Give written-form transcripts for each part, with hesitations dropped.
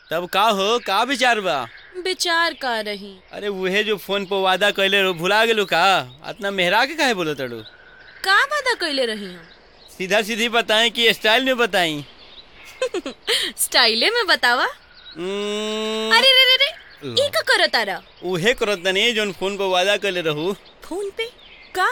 तब का हो, का विचार बा? विचार का रही। अरे वहे जो फोन पर वादा कैले रहो भुला गेलू का? इतना मेहरा के काहे बोलो तड़ू? का वादा कैले रही हम? सीधा सीधी बताएं कि स्टाइल में बताई? स्टाइले में बतावा। अरे रे रे रे, ई का करत तारा? उहे करत नहीं जोन फोन पर वादा कैले रहू। फोन पे का?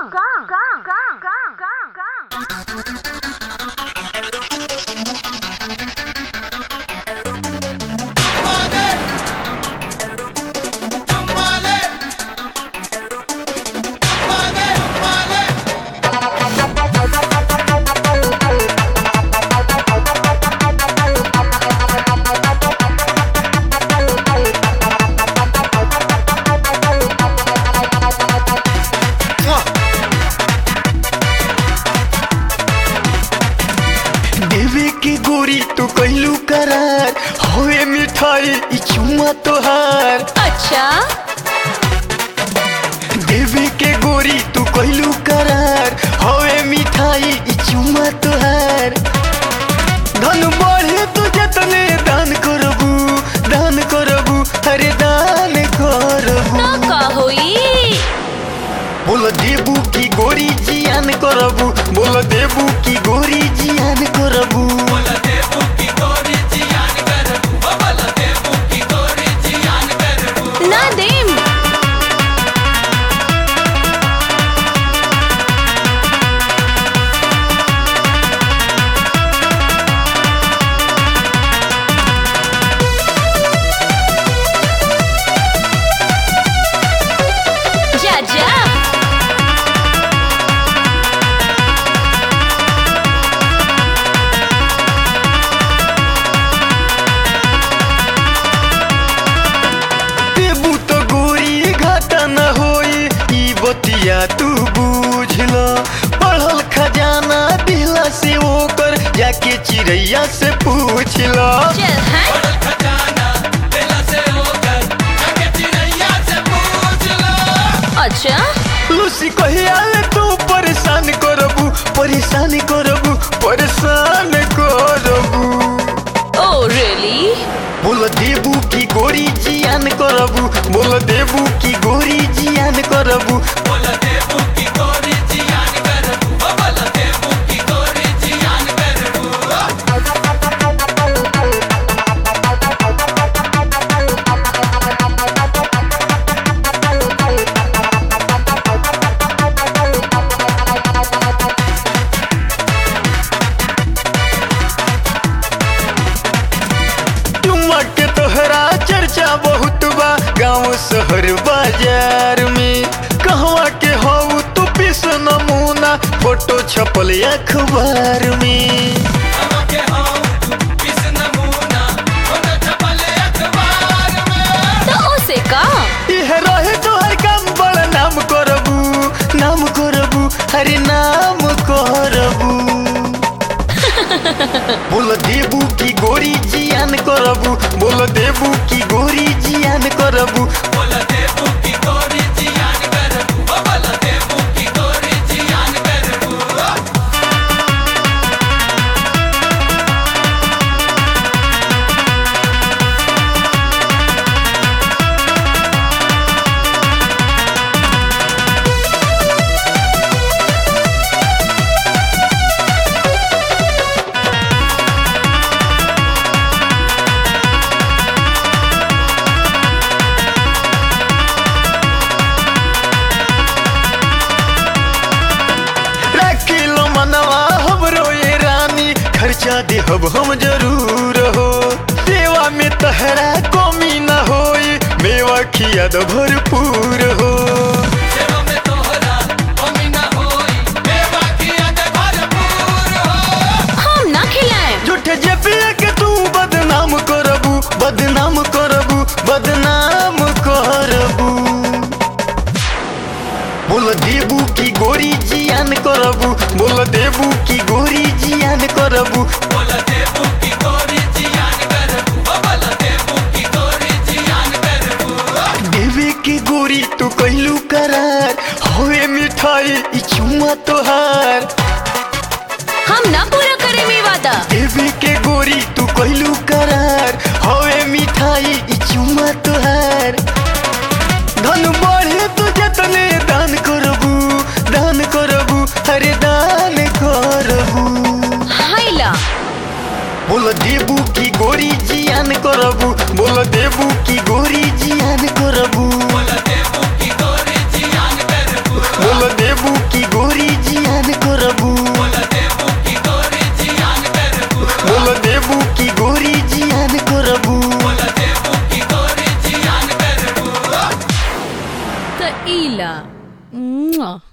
गोरी तू कहलू करार होए मिठाई ई चुम्मा तोहार। अच्छा देवी के गोरी तू कहलू करार होए मिठाई ई चुम्मा तोहार। धन बढ़े तू जतने दान करबू अरे दान करबू ना का होई? बोल देबू की गोरी जियान करबू, बोल देबू की गोरी जियान करबू। ना देम। जा जा बतिया तू बूझल, पढ़ल खजाना दिला से ओकर जाके चिड़ैया से पूछल। अच्छा लूसी कहिया तू परेशान करबू ओ रियली? बोल देबू की गोरी जियान करबू, बोल देबू की गोरी जियान करबू। के तोहरा चर्चा बहुत बा गाँव शहर बाजार में। कहवा के हो तू पीस नमूना फोटो छपल अखबार में। तो उसे का? यह रहे तोहर काम बड़ा नाम करबू अरे नाम करबू। बोल देबू की गोरी जियान करबू, बोल देबू की गोरी जियान करबू। खर्चा देहब हम जरूर हो, सेवा में तहरा कमी न होई, मेवा खियाद भरपूर हो। हम ना खिलाएं। झूठे जेबिया के तू बदनाम करबू बोल देबू की गोरी जियान करबू, बोल देबू की गोरी जियान करबू। देवी की गोरी तू कहलू करार होए मिठाई ई चुम्मा तोहार। हम ना पूरा करे में वादा। देवी के गोरी तू कहलू करार होए बोल देबू की गोरी जियान करबू, बोल देबू की गोरी जियान करबू, बोल देबू की गोरी जियान करबू, बोल देबू की गोरी जियान करबू, बोल देबू की गोरी जियान करबू, बोल देबू की गोरी जियान करबू, बोल देबू की गोरी जियान करबू। तो इला